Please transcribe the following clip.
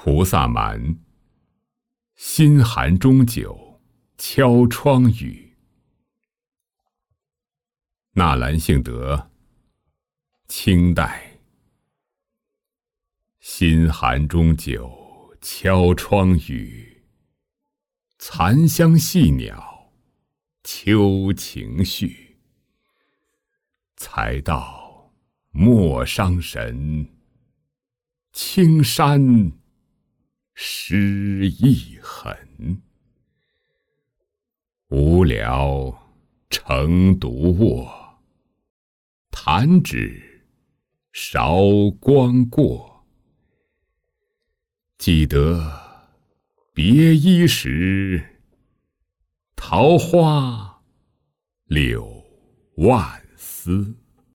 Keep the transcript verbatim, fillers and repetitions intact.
菩萨蛮，心寒中酒，敲窗雨。纳兰性德，清代。心寒中酒，敲窗雨。残香细袅，秋情绪。才道莫伤神，青山湿亦痕。无聊乘独卧，弹指韶光过。记得别衣时，桃花柳万丝。